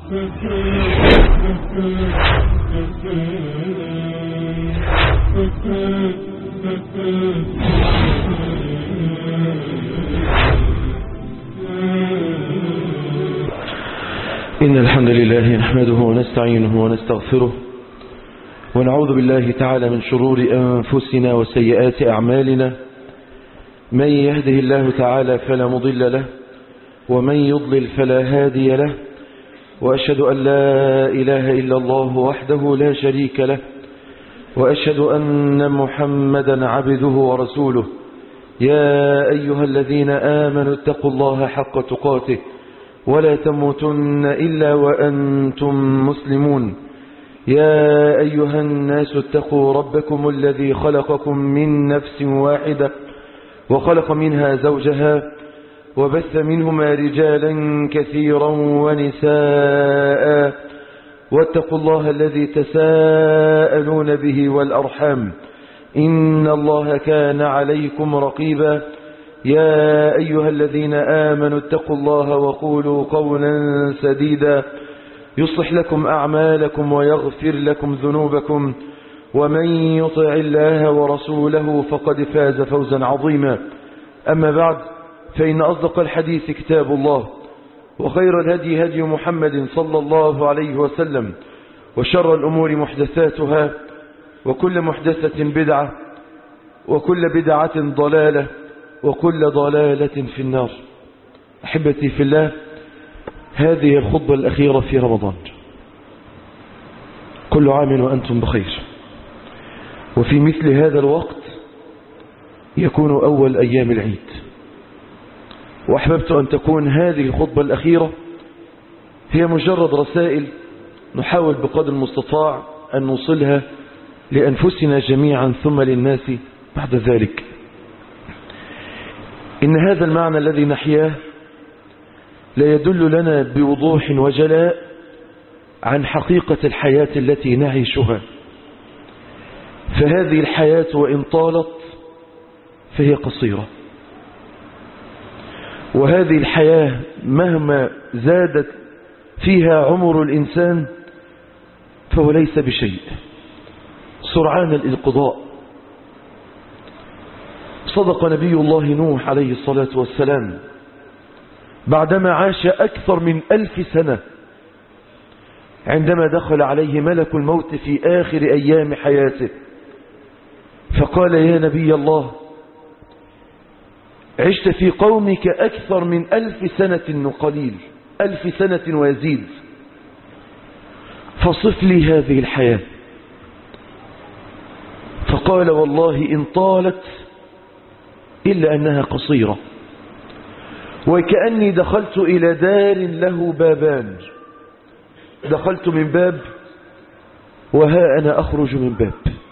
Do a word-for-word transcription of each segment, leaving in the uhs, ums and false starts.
إن الحمد لله نحمده ونستعينه ونستغفره ونعوذ بالله تعالى من شرور أنفسنا وسيئات أعمالنا. من يهده الله تعالى فلا مضل له ومن يضلل فلا هادي له، وأشهد أن لا إله إلا الله وحده لا شريك له، وأشهد أن محمدا عبده ورسوله. يا أيها الذين آمنوا اتقوا الله حق تقاته ولا تموتن إلا وأنتم مسلمون. يا أيها الناس اتقوا ربكم الذي خلقكم من نفس واحدة وخلق منها زوجها وبث منهما رجالا كثيرا ونساء، واتقوا الله الذي تساءلون به والأرحام إن الله كان عليكم رقيبا. يا أيها الذين آمنوا اتقوا الله وقولوا قولا سديدا يصلح لكم أعمالكم ويغفر لكم ذنوبكم، ومن يطع الله ورسوله فقد فاز فوزا عظيما. أما بعد، فإن أصدق الحديث كتاب الله، وخير الهدي هدي محمد صلى الله عليه وسلم، وشر الأمور محدثاتها، وكل محدثة بدعة، وكل بدعة ضلالة، وكل ضلالة في النار. أحبتي في الله، هذه الخطبة الأخيرة في رمضان. كل عام وأنتم بخير. وفي مثل هذا الوقت يكون أول أيام العيد، وأحببت أن تكون هذه الخطبة الأخيرة هي مجرد رسائل نحاول بقدر المستطاع أن نوصلها لأنفسنا جميعا ثم للناس بعد ذلك. إن هذا المعنى الذي نحياه لا يدل لنا بوضوح وجلاء عن حقيقة الحياة التي نعيشها. فهذه الحياة وإن طالت فهي قصيرة، وهذه الحياة مهما زادت فيها عمر الإنسان فهو ليس بشيء، سرعان الانقضاء. صدق نبي الله نوح عليه الصلاة والسلام بعدما عاش أكثر من ألف سنة عندما دخل عليه ملك الموت في آخر أيام حياته فقال: يا نبي الله، عشت في قومك أكثر من ألف سنة وقليل، ألف سنة ويزيد، فصف لي هذه الحياة. فقال: والله إن طالت إلا أنها قصيرة، وكأني دخلت إلى دار له بابان، دخلت من باب وها أنا أخرج من باب.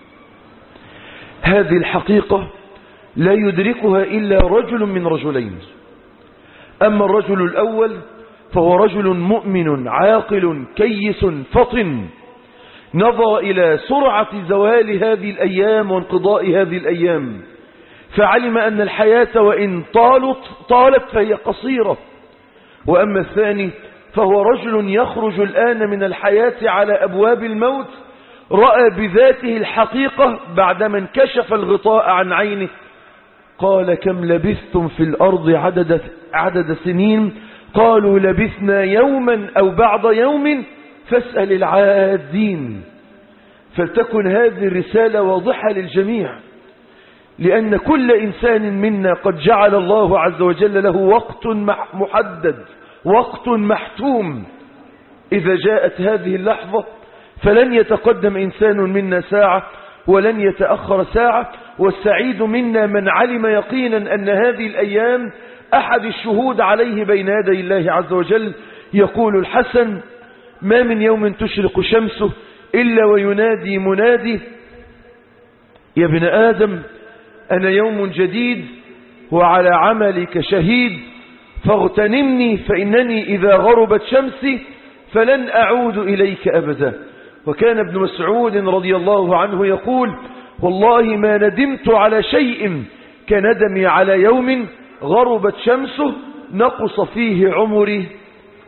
هذه الحقيقة لا يدركها إلا رجل من رجلين. أما الرجل الأول فهو رجل مؤمن عاقل كيس فطن، نظر إلى سرعة زوال هذه الأيام وانقضاء هذه الأيام، فعلم أن الحياة وإن طالت طالت فهي قصيرة. وأما الثاني فهو رجل يخرج الآن من الحياة على أبواب الموت، رأى بذاته الحقيقة بعدما انكشف الغطاء عن عينه. قال: كم لبثتم في الأرض عدد, عدد سنين؟ قالوا: لبثنا يوما أو بعض يوم فاسأل العادين. فلتكن هذه الرسالة واضحة للجميع، لأن كل إنسان منا قد جعل الله عز وجل له وقت محدد، وقت محتوم. إذا جاءت هذه اللحظة فلن يتقدم إنسان منا ساعة ولن يتأخر ساعة. والسعيد منا من علم يقينا أن هذه الأيام أحد الشهود عليه بين يدي الله عز وجل. يقول الحسن: ما من يوم تشرق شمسه إلا وينادي منادي: يا ابن آدم، أنا يوم جديد وعلى عملك شهيد، فاغتنمني فإنني إذا غربت شمسي فلن أعود إليك أبدا. وكان ابن مسعود رضي الله عنه يقول: والله ما ندمت على شيء كندمي على يوم غربت شمسه نقص فيه عمري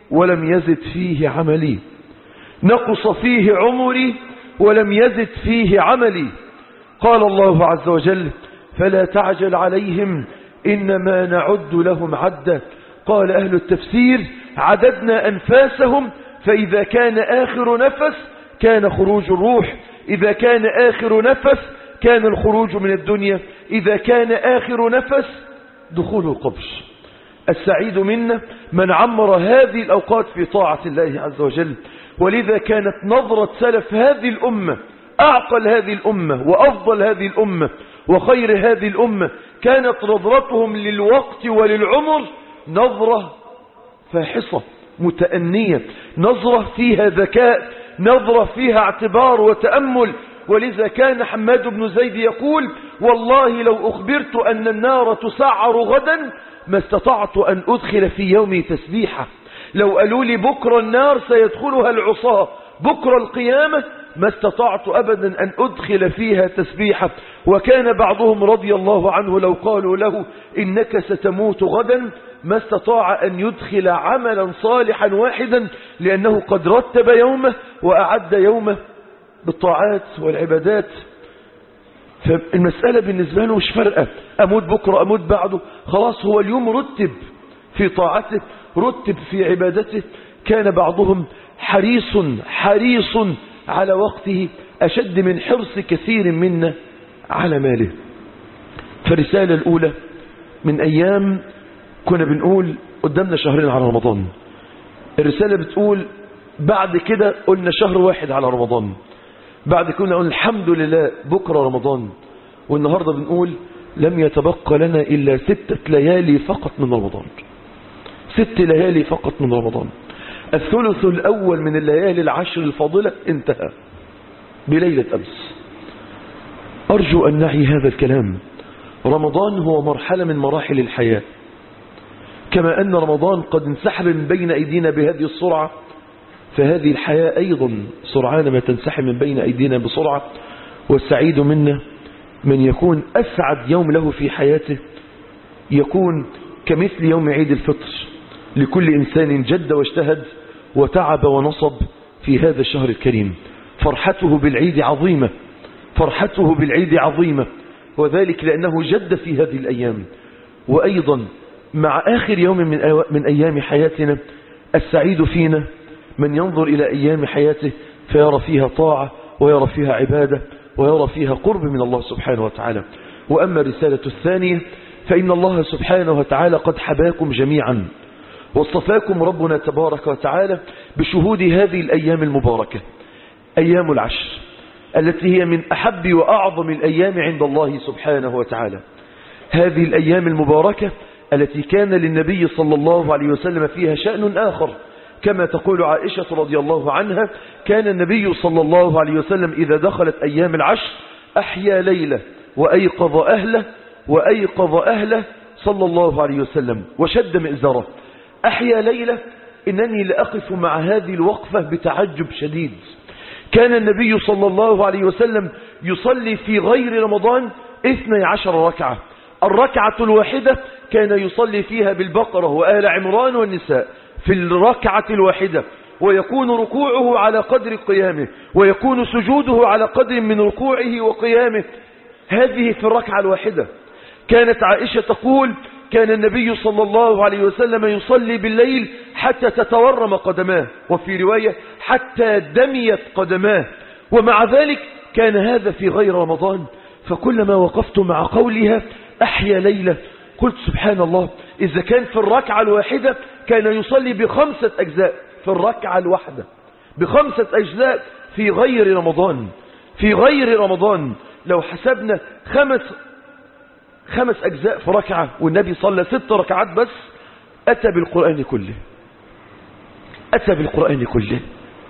ولم يزد فيه عملي، نقص فيه عمري ولم يزد فيه عملي. قال الله عز وجل: فلا تعجل عليهم إنما نعد لهم عدا. قال أهل التفسير: عددنا أنفاسهم، فإذا كان آخر نفس كان خروج الروح، إذا كان آخر نفس كان الخروج من الدنيا، إذا كان آخر نفس دخول القبر. السعيد منا من عمر هذه الأوقات في طاعة الله عز وجل. ولذا كانت نظرة سلف هذه الأمة، أعقل هذه الأمة وأفضل هذه الأمة وخير هذه الأمة، كانت نظرتهم للوقت وللعمر نظرة فاحصة متأنية، نظرة فيها ذكاء، نظرة فيها اعتبار وتأمل. ولذا كان حماد بن زيد يقول: والله لو أخبرت أن النار تسعر غدا ما استطعت أن أدخل في يومي تسبيحة. لو قالوا لي بكرة النار سيدخلها العصاة بكرة القيامة ما استطعت أبدا أن أدخل فيها تسبيحة. وكان بعضهم رضي الله عنه لو قالوا له إنك ستموت غدا ما استطاع أن يدخل عملا صالحا واحدا، لأنه قد رتب يومه وأعد يومه بالطاعات والعبادات. فالمسألة بالنسبة له مش فرقة، أموت بكرة أموت بعده، خلاص هو اليوم رتب في طاعته، رتب في عبادته. كان بعضهم حريص حريص على وقته أشد من حرص كثير منا على ماله. فالرسالة الأولى من أيام كنا بنقول قدامنا شهرين على رمضان، الرسالة بتقول بعد كده قلنا شهر واحد على رمضان، بعد كنا قلنا الحمد لله بكرة رمضان، والنهاردة بنقول لم يتبقى لنا إلا ستة ليالي فقط من رمضان، ست ليالي فقط من رمضان. الثلث الأول من الليالي العشر الفاضلة انتهى بليلة أمس. أرجو أن نعي هذا الكلام. رمضان هو مرحلة من مراحل الحياة، كما أن رمضان قد انسحب من بين أيدينا بهذه السرعة، فهذه الحياة أيضا سرعان ما تنسحب من بين أيدينا بسرعة. والسعيد منا من يكون أسعد يوم له في حياته يكون كمثل يوم عيد الفطر لكل إنسان جد واجتهد وتعب ونصب في هذا الشهر الكريم. فرحته بالعيد عظيمة، فرحته بالعيد عظيمة، وذلك لأنه جد في هذه الأيام. وأيضا مع آخر يوم من, من أيام حياتنا السعيد فينا من ينظر إلى أيام حياته فيرى فيها طاعة ويرى فيها عبادة ويرى فيها قرب من الله سبحانه وتعالى. وأما الرسالة الثانية فإن الله سبحانه وتعالى قد حباكم جميعا واصطفاكم ربنا تبارك وتعالى بشهود هذه الأيام المباركة، أيام العشر التي هي من أحب وأعظم الأيام عند الله سبحانه وتعالى. هذه الأيام المباركة التي كان للنبي صلى الله عليه وسلم فيها شأن آخر، كما تقول عائشة رضي الله عنها: كان النبي صلى الله عليه وسلم إذا دخلت أيام العشر أحيا ليلة وأيقظ أهله وأيقظ أهله صلى الله عليه وسلم وشد مئزره. أحيا ليلة، إنني لأقف مع هذه الوقفة بتعجب شديد. كان النبي صلى الله عليه وسلم يصلي في غير رمضان اثني عشر ركعة، الركعة الواحدة كان يصلي فيها بالبقرة وآل عمران والنساء في الركعة الواحدة، ويكون ركوعه على قدر قيامه ويكون سجوده على قدر من ركوعه وقيامه، هذه في الركعة الواحدة. كانت عائشة تقول: كان النبي صلى الله عليه وسلم يصلي بالليل حتى تتورم قدماه، وفي رواية حتى دميت قدماه، ومع ذلك كان هذا في غير رمضان. فكلما وقفت مع قولها أحيا ليلة قلت سبحان الله، إذا كان في الركعة الواحدة كان يصلي بخمسة أجزاء في الركعة الواحدة، بخمسة أجزاء في غير رمضان، في غير رمضان لو حسبنا خمس خمس أجزاء في ركعة والنبي صلى ست ركعات بس، أتى بالقرآن كله، أتى بالقرآن كله.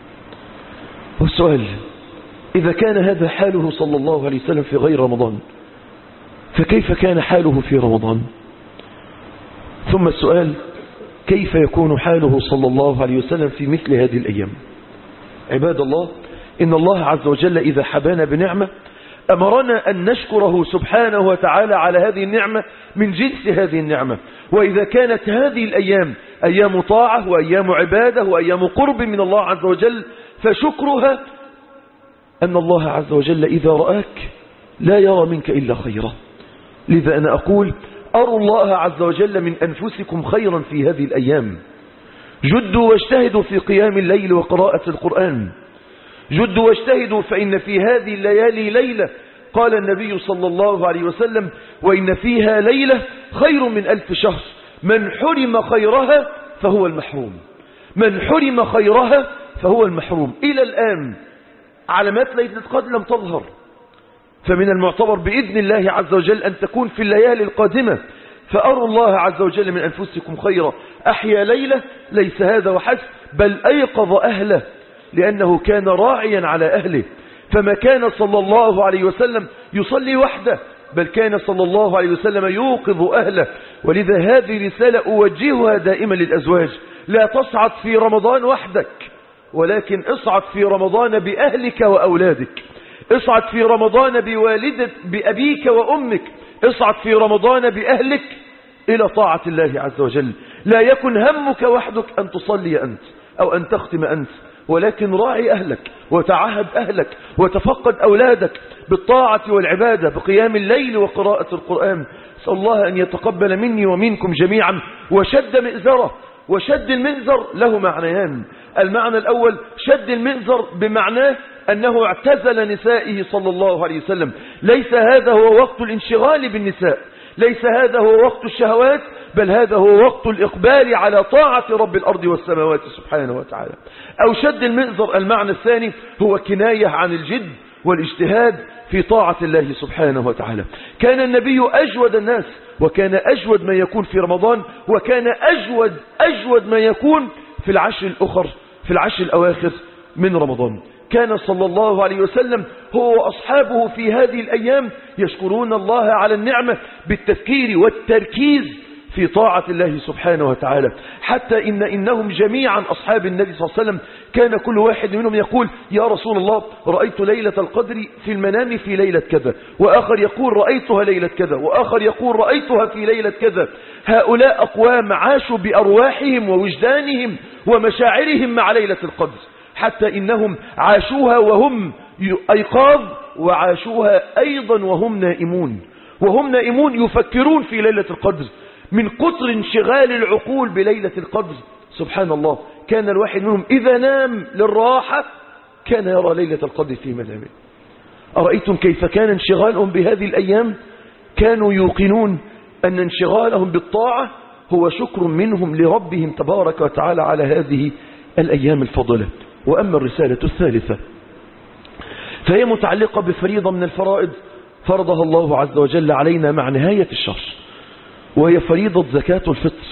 والسؤال: إذا كان هذا حاله صلى الله عليه وسلم في غير رمضان فكيف كان حاله في رمضان؟ ثم السؤال: كيف يكون حاله صلى الله عليه وسلم في مثل هذه الأيام؟ عباد الله، إن الله عز وجل إذا حبانا بنعمة أمرنا أن نشكره سبحانه وتعالى على هذه النعمة من جنس هذه النعمة. وإذا كانت هذه الأيام أيام طاعة وأيام عبادة وأيام قرب من الله عز وجل، فشكرها أن الله عز وجل إذا رآك لا يرى منك إلا خيرا. لذا أنا أقول أروا الله عز وجل من أنفسكم خيرا في هذه الأيام. جدوا واجتهدوا في قيام الليل وقراءة القرآن. جدوا واجتهدوا فإن في هذه الليالي ليلة قال النبي صلى الله عليه وسلم: وإن فيها ليلة خير من ألف شهر، من حرم خيرها فهو المحروم. من حرم خيرها فهو المحروم. إلى الآن علامات ليلة القدر لم تظهر، فمن المعتبر بإذن الله عز وجل أن تكون في الليالي القادمة. فأروا الله عز وجل من أنفسكم خيرا. أحيا ليلة ليس هذا وحسب، بل أيقظ أهله، لأنه كان راعيا على أهله. فما كان صلى الله عليه وسلم يصلي وحده، بل كان صلى الله عليه وسلم يوقظ أهله. ولذا هذه رسالة أوجهها دائما للأزواج: لا تصعد في رمضان وحدك، ولكن اصعد في رمضان بأهلك وأولادك. اصعد في رمضان بوالدة بأبيك وأمك. اصعد في رمضان بأهلك إلى طاعة الله عز وجل. لا يكن همك وحدك أن تصلي أنت أو أن تختم أنت، ولكن راعي أهلك وتعهد أهلك وتفقد أولادك بالطاعة والعبادة بقيام الليل وقراءة القرآن. أسأل الله أن يتقبل مني ومنكم جميعا. وشد مئزره. وشد المئزر له معنيان. المعنى الأول شد المئزر بمعناه أنه اعتزل نسائه صلى الله عليه وسلم. ليس هذا هو وقت الانشغال بالنساء، ليس هذا هو وقت الشهوات، بل هذا هو وقت الإقبال على طاعة رب الأرض والسماوات سبحانه وتعالى. أو شد المئزر المعنى الثاني هو كناية عن الجد والاجتهاد في طاعة الله سبحانه وتعالى. كان النبي أجود الناس، وكان أجود ما يكون في رمضان، وكان أجود أجود ما يكون في العشر الأخر في العشر الأواخر من رمضان. كان صلى الله عليه وسلم هو وأصحابه في هذه الأيام يشكرون الله على النعمة بالتفكير والتركيز في طاعة الله سبحانه وتعالى. حتى إن إنهم جميعا أصحاب النبي صلى الله عليه وسلم كان كل واحد منهم يقول: يا رسول الله، رأيت ليلة القدر في المنام في ليلة كذا، وآخر يقول رأيتها ليلة كذا، وآخر يقول رأيتها في ليلة كذا. هؤلاء أقوام عاشوا بأرواحهم ووجدانهم ومشاعرهم مع ليلة القدر، حتى إنهم عاشوها وهم أيقاظ، وعاشوها أيضا وهم نائمون. وهم نائمون يفكرون في ليلة القدر من كثر انشغال العقول بليلة القدر. سبحان الله، كان الواحد منهم إذا نام للراحة كان يرى ليلة القدر في منامه. أرأيتم كيف كان انشغالهم بهذه الأيام؟ كانوا يوقنون أن انشغالهم بالطاعة هو شكر منهم لربهم تبارك وتعالى على هذه الأيام الفضلة. وأما الرسالة الثالثة فهي متعلقة بفريضة من الفرائض فرضها الله عز وجل علينا مع نهاية الشهر، وهي فريضة زكاة الفطر.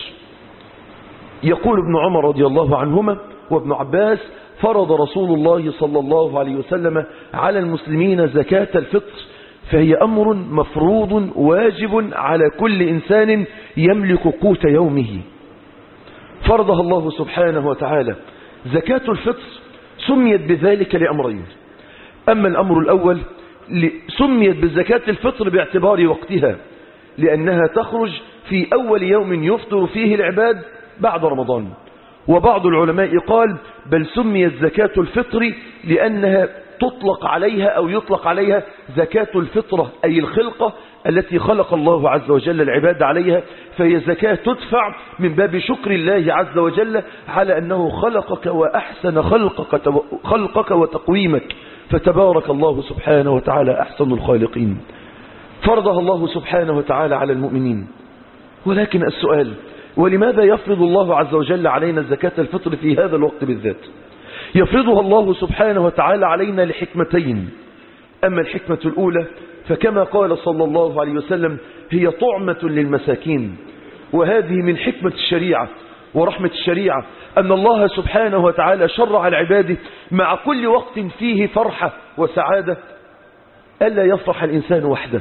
يقول ابن عمر رضي الله عنهما وابن عباس: فرض رسول الله صلى الله عليه وسلم على المسلمين زكاة الفطر، فهي أمر مفروض واجب على كل إنسان يملك قوت يومه. فرضها الله سبحانه وتعالى. زكاة الفطر سميت بذلك لأمرين. أما الأمر الأول سميت بزكاة الفطر باعتبار وقتها، لأنها تخرج في أول يوم يفطر فيه العباد بعد رمضان. وبعض العلماء قال بل سميت زكاة الفطر لأنها تطلق عليها أو يطلق عليها زكاة الفطرة، أي الخلقة التي خلق الله عز وجل العباد عليها. فهي زكاة تدفع من باب شكر الله عز وجل على أنه خلقك وأحسن خلقك, خلقك وتقويمك، فتبارك الله سبحانه وتعالى أحسن الخالقين. فرضها الله سبحانه وتعالى على المؤمنين. ولكن السؤال: ولماذا يفرض الله عز وجل علينا زكاة الفطر في هذا الوقت بالذات؟ يفرضها الله سبحانه وتعالى علينا لحكمتين. أما الحكمة الأولى فكما قال صلى الله عليه وسلم: هي طعمة للمساكين. وهذه من حكمة الشريعة ورحمة الشريعة أن الله سبحانه وتعالى شرع العباد مع كل وقت فيه فرحة وسعادة ألا يفرح الإنسان وحده.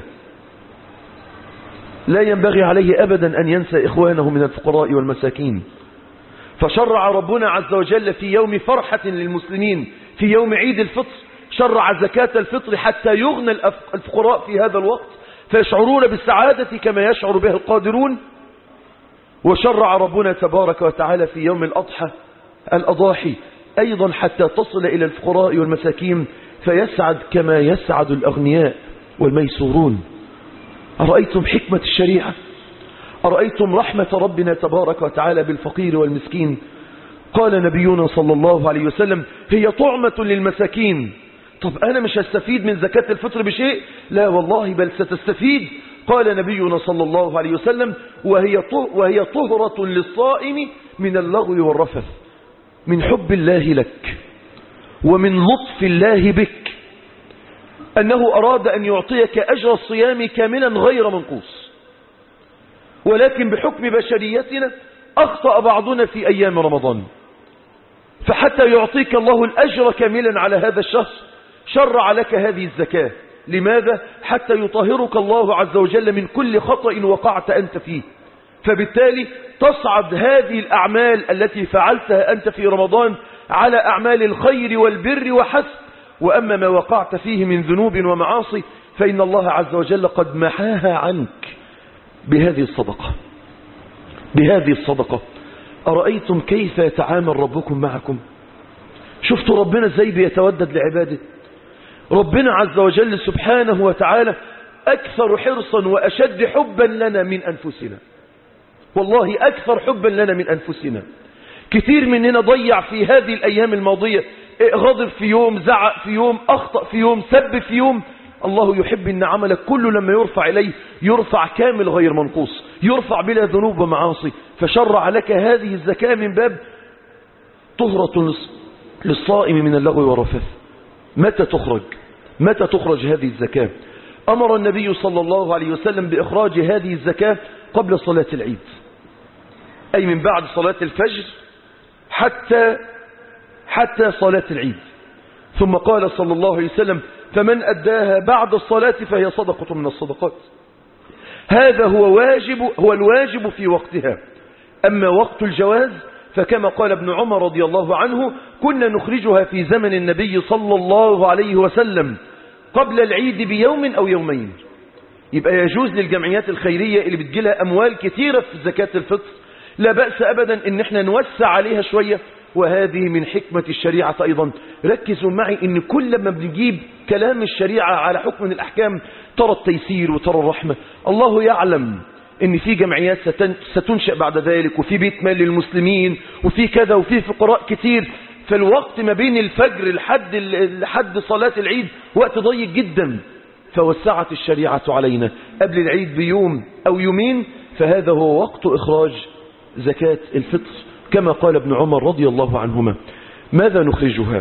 لا ينبغي عليه أبدا أن ينسى إخوانه من الفقراء والمساكين. فشرع ربنا عز وجل في يوم فرحة للمسلمين، في يوم عيد الفطر، شرع زكاة الفطر حتى يغنى الفقراء في هذا الوقت فيشعرون بالسعادة كما يشعر بها القادرون. وشرع ربنا تبارك وتعالى في يوم الأضحى الأضاحي أيضا حتى تصل إلى الفقراء والمساكين فيسعد كما يسعد الأغنياء والميسورون. أرأيتم حكمة الشريعة؟ أرأيتم رحمة ربنا تبارك وتعالى بالفقير والمسكين؟ قال نبينا صلى الله عليه وسلم هي طعمة للمساكين. طب أنا مش هستفيد من زكاة الفطر بشيء؟ لا والله بل ستستفيد. قال نبينا صلى الله عليه وسلم وهي وهي طهرة للصائم من اللغو والرفث، من حب الله لك ومن لطف الله بك أنه أراد أن يعطيك أجر الصيام كاملا غير منقوص، ولكن بحكم بشريتنا أخطأ بعضنا في أيام رمضان، فحتى يعطيك الله الأجر كاملا على هذا الشهر شرع لك هذه الزكاة. لماذا؟ حتى يطهرك الله عز وجل من كل خطأ وقعت أنت فيه، فبالتالي تصعد هذه الأعمال التي فعلتها أنت في رمضان على أعمال الخير والبر وحسب. وأما ما وقعت فيه من ذنوب ومعاصي فإن الله عز وجل قد محاها عنك بهذه الصدقة بهذه الصدقة. أرأيتم كيف يتعامل ربكم معكم؟ شفتوا ربنا ازاي بيتودد لعباده؟ ربنا عز وجل سبحانه وتعالى أكثر حرصا وأشد حبا لنا من أنفسنا، والله أكثر حبا لنا من أنفسنا. كثير مننا ضيع في هذه الأيام الماضية، غضب في يوم، زعق في يوم، أخطأ في يوم، سب في يوم. الله يحب أن عملك كله لما يرفع إليه يرفع كامل غير منقوص، يرفع بلا ذنوب ومعاصي. فشرع لك هذه الزكاة من باب طهرة للصائم من اللغو والرفث. متى تخرج؟ متى تخرج هذه الزكاة؟ أمر النبي صلى الله عليه وسلم بإخراج هذه الزكاة قبل صلاة العيد، أي من بعد صلاة الفجر حتى حتى صلاة العيد. ثم قال صلى الله عليه وسلم فمن أداها بعد الصلاة فهي صدقة من الصدقات. هذا هو واجب هو الواجب في وقتها. أما وقت الجواز فكما قال ابن عمر رضي الله عنه كنا نخرجها في زمن النبي صلى الله عليه وسلم قبل العيد بيوم أو يومين. يبقى يجوز للجمعيات الخيرية اللي بتجيلها أموال كثيرة في زكاة الفطر لا بأس أبدا إن احنا نوسع عليها شوية. وهذه من حكمة الشريعة أيضا. ركزوا معي إن كل ما بنجيب كلام الشريعة على حكم من الأحكام ترى التيسير وترى الرحمة. الله يعلم إن في جمعيات ستنشأ بعد ذلك، وفي بيت مال للمسلمين، وفي كذا، وفي فقراء كتير. فالوقت ما بين الفجر لحد لحد صلاة العيد وقت ضيق جدا، فوسعت الشريعة علينا قبل العيد بيوم أو يومين، فهذا هو وقت إخراج زكاة الفطر كما قال ابن عمر رضي الله عنهما. ماذا نخرجها؟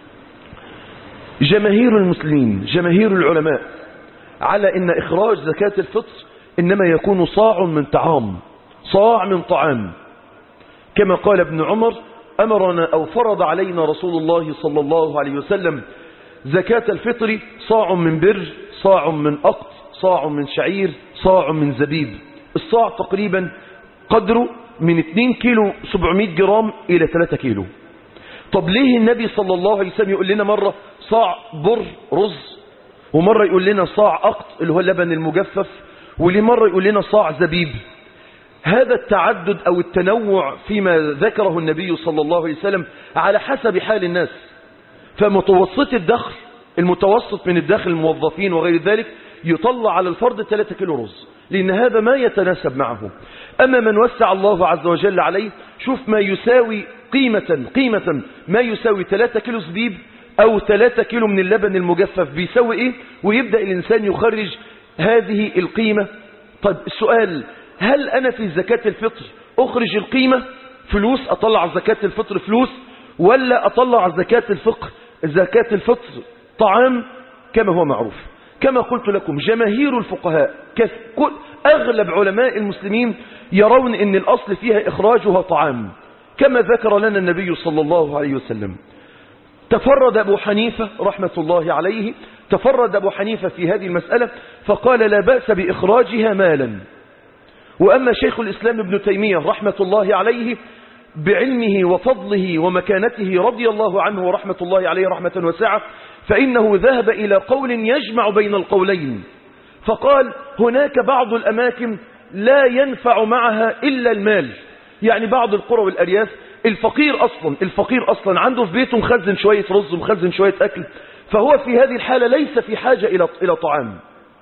جماهير المسلمين جماهير العلماء على إن إخراج زكاة الفطر إنما يكون صاع من طعام، صاع من طعام، كما قال ابن عمر أمرنا أو فرض علينا رسول الله صلى الله عليه وسلم زكاة الفطر صاع من بر، صاع من أقط، صاع من شعير، صاع من زبيب. الصاع تقريبا قدره من اثنين كيلو سبعمائة جرام إلى ثلاثة كيلو. طب ليه النبي صلى الله عليه وسلم يقول لنا مرة صاع بر رز، ومرة يقول لنا صاع أقط اللي هو اللبن المجفف، وليه مرة يقول لنا صاع زبيب؟ هذا التعدد أو التنوع فيما ذكره النبي صلى الله عليه وسلم على حسب حال الناس. فمتوسط الدخل المتوسط من الدخل الموظفين وغير ذلك يطلع على الفرد ثلاثة كيلو رز، لأن هذا ما يتناسب معه. أما من وسع الله عز وجل عليه، شوف ما يساوي قيمة قيمة ما يساوي ثلاثة كيلو زبيب أو ثلاثة كيلو من اللبن المجفف بيساوي إيه، ويبدأ الإنسان يخرج هذه القيمة. طيب السؤال، هل أنا في زكاة الفطر أخرج القيمة فلوس، أطلع زكاة الفطر فلوس، ولا أطلع زكاة الفقه زكاة الفطر طعام كما هو معروف؟ كما قلت لكم جماهير الفقهاء أغلب علماء المسلمين يرون أن الأصل فيها إخراجها طعام كما ذكر لنا النبي صلى الله عليه وسلم. تفرد أبو حنيفة رحمة الله عليه تفرد أبو حنيفة في هذه المسألة فقال لا بأس بإخراجها مالا. وأما شيخ الإسلام ابن تيمية رحمة الله عليه بعلمه وفضله ومكانته رضي الله عنه ورحمة الله عليه رحمة واسعة، فإنه ذهب إلى قول يجمع بين القولين، فقال هناك بعض الأماكن لا ينفع معها إلا المال. يعني بعض القرى والأرياف الفقير أصلا الفقير أصلا عنده في بيته مخزن شوية رز ومخزن شوية أكل، فهو في هذه الحالة ليس في حاجة إلى إلى طعام.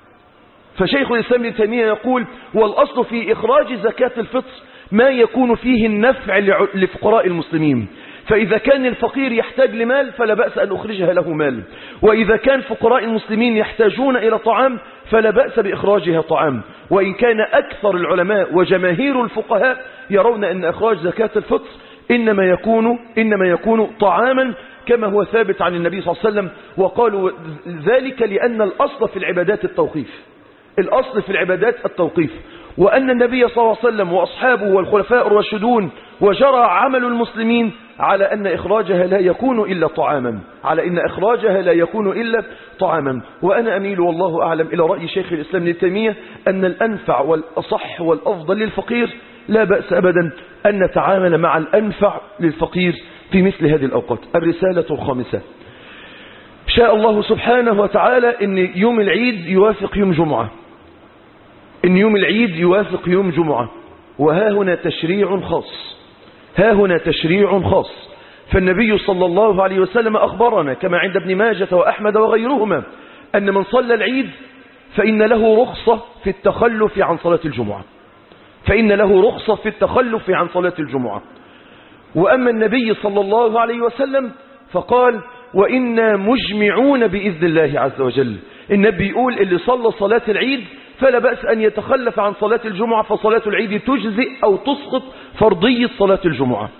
فشيخ الإسلام ابن تيمية يقول والأصل في إخراج زكاة الفطر ما يكون فيه النفع لفقراء المسلمين، فإذا كان الفقير يحتاج لمال فلا بأس أن أخرجها له مال، وإذا كان فقراء المسلمين يحتاجون إلى طعام فلا بأس بإخراجها طعام. وإن كان أكثر العلماء وجماهير الفقهاء يرون أن إخراج زكاة الفطر إنما يكون, إنما يكون طعاما كما هو ثابت عن النبي صلى الله عليه وسلم، وقالوا ذلك لأن الأصل في العبادات التوقيف الأصل في العبادات التوقيف وأن النبي صلى الله عليه وسلم وأصحابه والخلفاء الراشدون وجرى عمل المسلمين على أن إخراجها لا يكون إلا طعاما على أن إخراجها لا يكون إلا طعاما. وأنا أميل والله أعلم إلى رأي شيخ الإسلام ابن تيمية أن الأنفع والأصح والأفضل للفقير لا بأس أبدا أن نتعامل مع الأنفع للفقير في مثل هذه الأوقات. الرسالة الخامسة، شاء الله سبحانه وتعالى أن يوم العيد يوافق يوم جمعة إن يوم العيد يوافق يوم جمعة، وها هنا تشريع خاص ها هنا تشريع خاص فالنبي صلى الله عليه وسلم أخبرنا كما عند ابن ماجة وأحمد وغيرهما أن من صلى العيد فإن له رخصة في التخلف عن صلاة الجمعة فإن له رخصة في التخلف عن صلاة الجمعة. وأما النبي صلى الله عليه وسلم فقال وإنا مجمعون بإذن الله عز وجل. النبي يقول اللي صلى صلاة العيد فلا بأس أن يتخلف عن صلاة الجمعة، فصلاة العيد تجزئ أو تسقط فرضية صلاة الجمعة.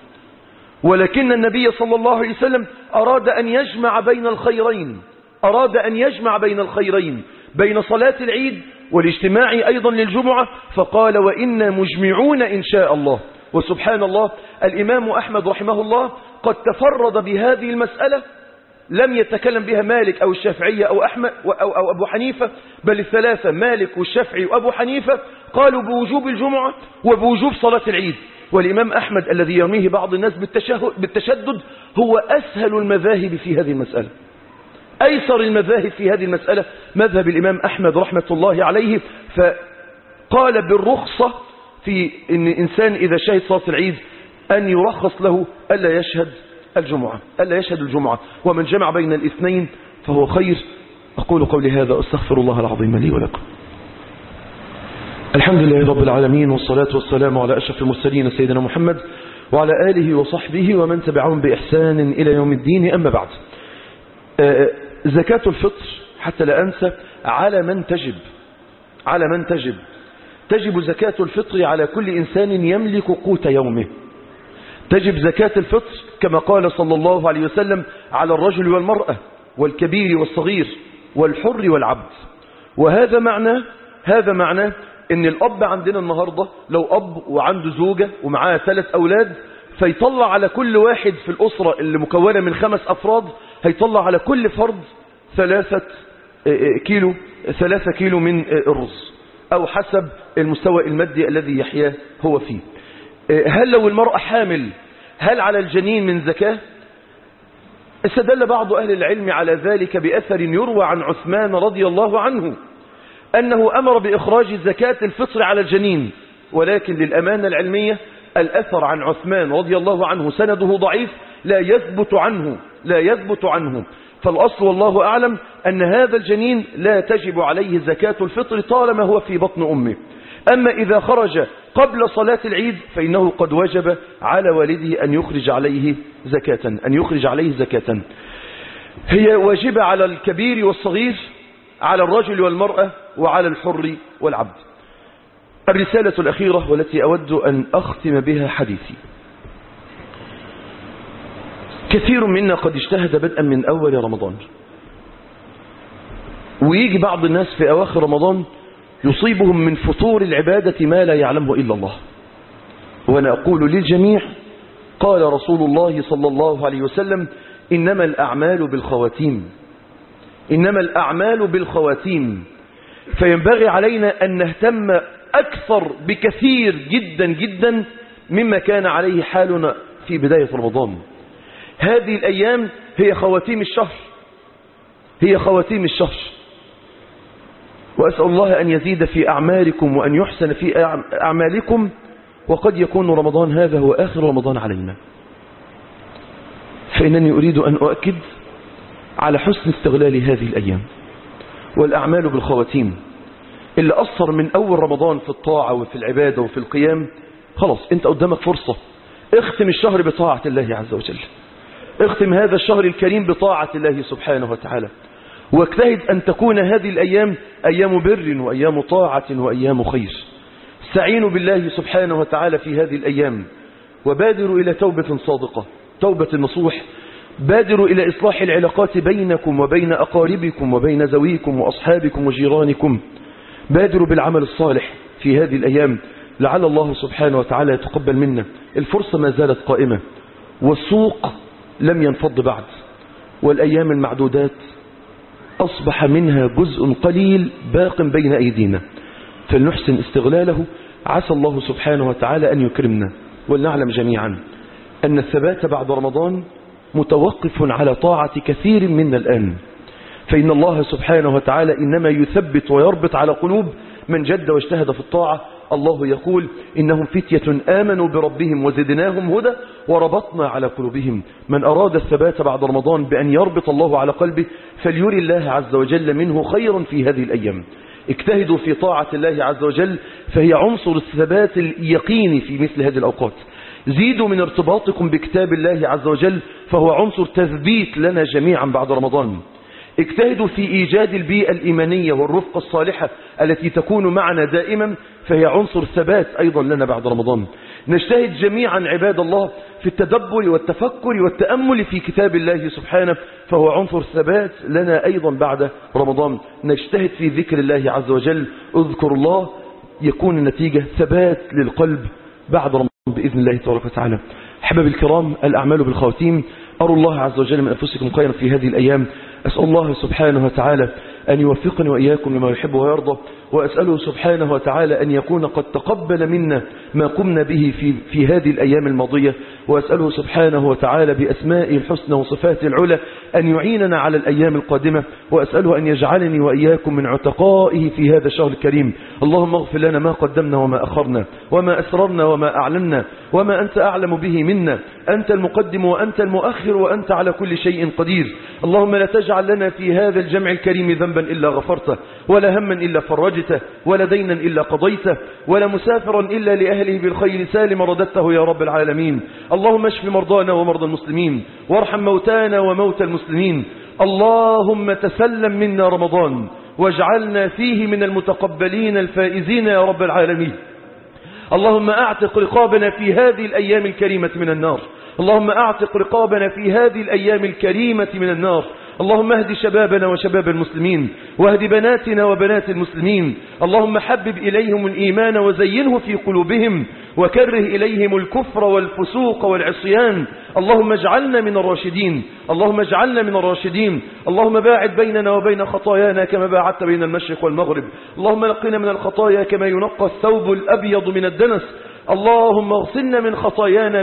ولكن النبي صلى الله عليه وسلم أراد أن يجمع بين الخيرين أراد أن يجمع بين الخيرين بين صلاة العيد والاجتماع أيضا للجمعة، فقال وإنا مجمعون إن شاء الله. وسبحان الله الإمام أحمد رحمه الله قد تفرد بهذه المسألة، لم يتكلم بها مالك أو الشافعية أو أحمد أو, أو أبو حنيفة، بل الثلاثة مالك والشافعي وأبو حنيفة قالوا بوجوب الجمعة وبوجوب صلاة العيد. والإمام أحمد الذي يرميه بعض الناس بالتشدد هو أسهل المذاهب في هذه المسألة. أيسر المذاهب في هذه المسألة مذهب الإمام أحمد رحمة الله عليه، فقال بالرخصة في أن إنسان إذا شهد صلاة العيد أن يرخص له ألا يشهد الجمعة ألا يشهد الجمعة ومن جمع بين الاثنين فهو خير. أقول قولي هذا أستغفر الله العظيم لي ولكم. الحمد لله رب العالمين، والصلاة والسلام على أشرف المرسلين سيدنا محمد وعلى آله وصحبه ومن تبعهم بإحسان إلى يوم الدين. أما بعد، زكاة الفطر حتى لا أنسى على من تجب على من تجب تجب زكاة الفطر على كل إنسان يملك قوت يومه. تجب زكاة الفطر كما قال صلى الله عليه وسلم على الرجل والمرأة والكبير والصغير والحر والعبد. وهذا معنى هذا معنى ان الأب عندنا النهاردة لو أب وعنده زوجة ومعاه ثلاث أولاد فيطلع على كل واحد في الأسرة اللي مكونة من خمس أفراد هيطلع على كل فرد ثلاثة كيلو ثلاثة كيلو من الرز أو حسب المستوى المادي الذي يحياه هو فيه. هل لو المرأة حامل هل على الجنين من زكاة؟ استدل بعض أهل العلم على ذلك بأثر يروى عن عثمان رضي الله عنه أنه أمر بإخراج زكاة الفطر على الجنين، ولكن للأمانة العلمية الأثر عن عثمان رضي الله عنه سنده ضعيف لا يثبت عنه لا يثبت عنه فالأصل والله أعلم أن هذا الجنين لا تجب عليه زكاة الفطر طالما هو في بطن أمه. أما إذا خرج قبل صلاة العيد فإنه قد وجب على والده أن يخرج عليه زكاة أن يخرج عليه زكاة هي واجبة على الكبير والصغير، على الرجل والمرأة، وعلى الحر والعبد. الرسالة الأخيرة والتي أود أن أختم بها حديثي، كثير منا قد اجتهد بدءا من أول رمضان، ويجي بعض الناس في أواخر رمضان يصيبهم من فتور العبادة ما لا يعلمه إلا الله. وأنا أقول للجميع قال رسول الله صلى الله عليه وسلم إنما الأعمال بالخواتيم إنما الأعمال بالخواتيم فينبغي علينا أن نهتم أكثر بكثير جدا جدا مما كان عليه حالنا في بداية رمضان. هذه الأيام هي خواتيم الشهر، هي خواتيم الشهر، وأسأل الله أن يزيد في أعمالكم وأن يحسن في أعمالكم، وقد يكون رمضان هذا هو آخر رمضان علينا. فإنني أريد أن أؤكد على حسن استغلال هذه الأيام والأعمال بالخواتيم. اللي أثر من أول رمضان في الطاعة وفي العبادة وفي القيام، خلاص أنت قدامك فرصة، اختم الشهر بطاعة الله عز وجل، اختم هذا الشهر الكريم بطاعة الله سبحانه وتعالى، واجتهد أن تكون هذه الأيام أيام بر وأيام طاعة وأيام خير. استعينوا بالله سبحانه وتعالى في هذه الأيام، وبادروا إلى توبة صادقة، توبة النصوح. بادروا إلى إصلاح العلاقات بينكم وبين أقاربكم وبين ذويكم وأصحابكم وجيرانكم. بادروا بالعمل الصالح في هذه الأيام، لعل الله سبحانه وتعالى يتقبل منا. الفرصة ما زالت قائمة، والسوق لم ينفض بعد، والأيام المعدودات أصبح منها جزء قليل باق بين أيدينا، فلنحسن استغلاله. عسى الله سبحانه وتعالى أن يكرمنا. ولنعلم جميعا أن الثبات بعد رمضان متوقف على طاعة كثير منا الآن، فإن الله سبحانه وتعالى إنما يثبت ويربط على قلوب من جد واجتهد في الطاعة. الله يقول إنهم فتية آمنوا بربهم وزدناهم هدى وربطنا على قلوبهم. من أراد الثبات بعد رمضان بأن يربط الله على قلبه فليري الله عز وجل منه خيرا في هذه الأيام. اجتهدوا في طاعة الله عز وجل، فهي عنصر الثبات اليقيني في مثل هذه الأوقات. زيدوا من ارتباطكم بكتاب الله عز وجل، فهو عنصر تثبيت لنا جميعا بعد رمضان. اجتهدوا في إيجاد البيئة الإيمانية والرفقة الصالحة التي تكون معنا دائما، فهي عنصر ثبات أيضا لنا بعد رمضان. نجتهد جميعا عباد الله في التدبر والتفكر والتأمل في كتاب الله سبحانه، فهو عنصر ثبات لنا أيضا بعد رمضان. نجتهد في ذكر الله عز وجل، اذكر الله، يكون النتيجة ثبات للقلب بعد رمضان بإذن الله تبارك وتعالى. أحباب الكرام، الأعمال بالخواتيم. أروا الله عز وجل من أنفسكم خيرا في هذه الأيام. أسأل الله سبحانه وتعالى أن يوفقني وإياكم لما يحب ويرضى، وأسأله سبحانه وتعالى أن يكون قد تقبل منا ما قمنا به في, في هذه الأيام الماضية، وأسأله سبحانه وتعالى بأسمائه الحسنى وصفاته العلى أن يعيننا على الأيام القادمة، وأسأله أن يجعلني وإياكم من عتقائه في هذا الشهر الكريم. اللهم اغفر لنا ما قدمنا وما أخرنا وما أسررنا وما أعلنا وما أنت أعلم به منا. أنت المقدم وأنت المؤخر وأنت على كل شيء قدير. اللهم لا تجعل لنا في هذا الجمع الكريم ذنبا إلا غفرته، ولا هما إلا فرجته، ولا دينا إلا قضيته، ولا مسافرا إلا لأهله بالخير سالم رددته يا رب العالمين. اللهم اشف مرضانا ومرضى المسلمين، وارحم موتانا وموتى المسلمين. اللهم تسلم منا رمضان، واجعلنا فيه من المتقبلين الفائزين يا رب العالمين. اللهم أعتق رقابنا في هذه الأيام الكريمة من النار. اللهم أعتق رقابنا في هذه الأيام الكريمة من النار. اللهم اهد شبابنا وشباب المسلمين، واهد بناتنا وبنات المسلمين. اللهم حبب إليهم الإيمان وزينه في قلوبهم، وكره إليهم الكفر والفسوق والعصيان. اللهم اجعلنا من الراشدين، اللهم اجعلنا من الراشدين. اللهم باعد بيننا وبين خطايانا كما باعدت بين المشرق والمغرب. اللهم نقنا من الخطايا كما ينقى الثوب الأبيض من الدنس. اللهم اغسلنا من خطايانا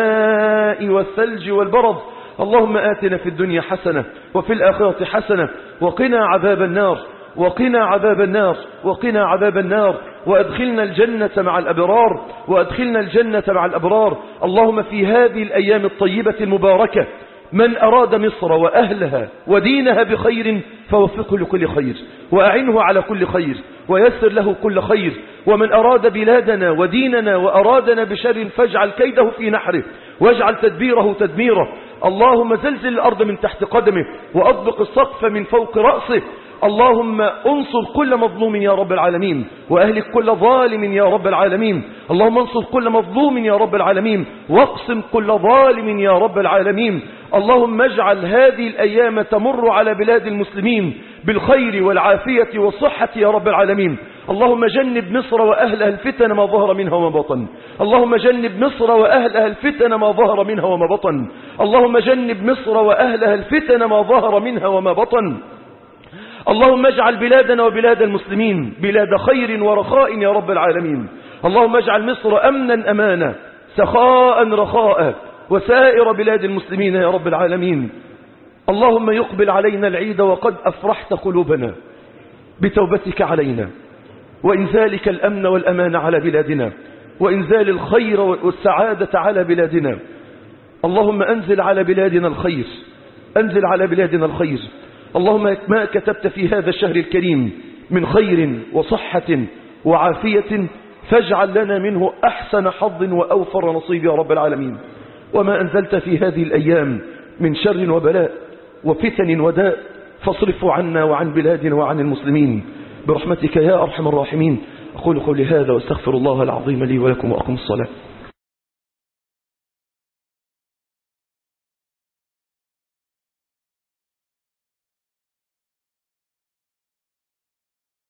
بالماء والثلج والبرد. اللهم آتنا في الدنيا حسنة وفي الآخرة حسنة وقنا عذاب النار، وقنا عذاب النار، وقنا عذاب النار، وأدخلنا الجنة مع الأبرار، وأدخلنا الجنة مع الأبرار. اللهم في هذه الأيام الطيبة المباركة من أراد مصر وأهلها ودينها بخير فوفقه لكل خير، وأعنه على كل خير، ويسر له كل خير. ومن أراد بلادنا وديننا وأرادنا بشر فاجعل كيده في نحره، واجعل تدبيره تدميره. اللهم زلزل الأرض من تحت قدمه، وأطبق السقف من فوق رأسه. اللهم انصر كل مظلوم يا رب العالمين، وأهلك كل ظالم يا رب العالمين. اللهم انصر كل مظلوم يا رب العالمين، واقسم كل ظالم يا رب العالمين. اللهم اجعل هذه الأيام تمر على بلاد المسلمين بالخير والعافية والصحة يا رب العالمين. اللهم جنب مصر وأهلها الفتن ما ظهر منها وما بطن. اللهم جنب مصر وأهلها الفتن ما ظهر منها وما بطن. اللهم جنب مصر وأهلها الفتن ما ظهر منها وما بطن. اللهم اجعل بلادنا وبلاد المسلمين بلاد خير ورخاء يا رب العالمين. اللهم اجعل مصر أمنا أمانا سخاء رخاء وسائر بلاد المسلمين يا رب العالمين. اللهم يقبل علينا العيد وقد أفرحت قلوبنا بتوبتك علينا، وإنزالك الأمن والأمان على بلادنا، وإنزال الخير والسعادة على بلادنا. اللهم أنزل على بلادنا الخير، أنزل على بلادنا الخير. اللهم ما كتبت في هذا الشهر الكريم من خير وصحة وعافية فاجعل لنا منه أحسن حظ وأوفر نصيب يا رب العالمين. وما أنزلت في هذه الأيام من شر وبلاء وفتن وداء فاصرفه عنا وعن بلادنا وعن المسلمين برحمتك يا أرحم الراحمين. أقول قولي هذا واستغفر الله العظيم لي ولكم وأقم الصلاة.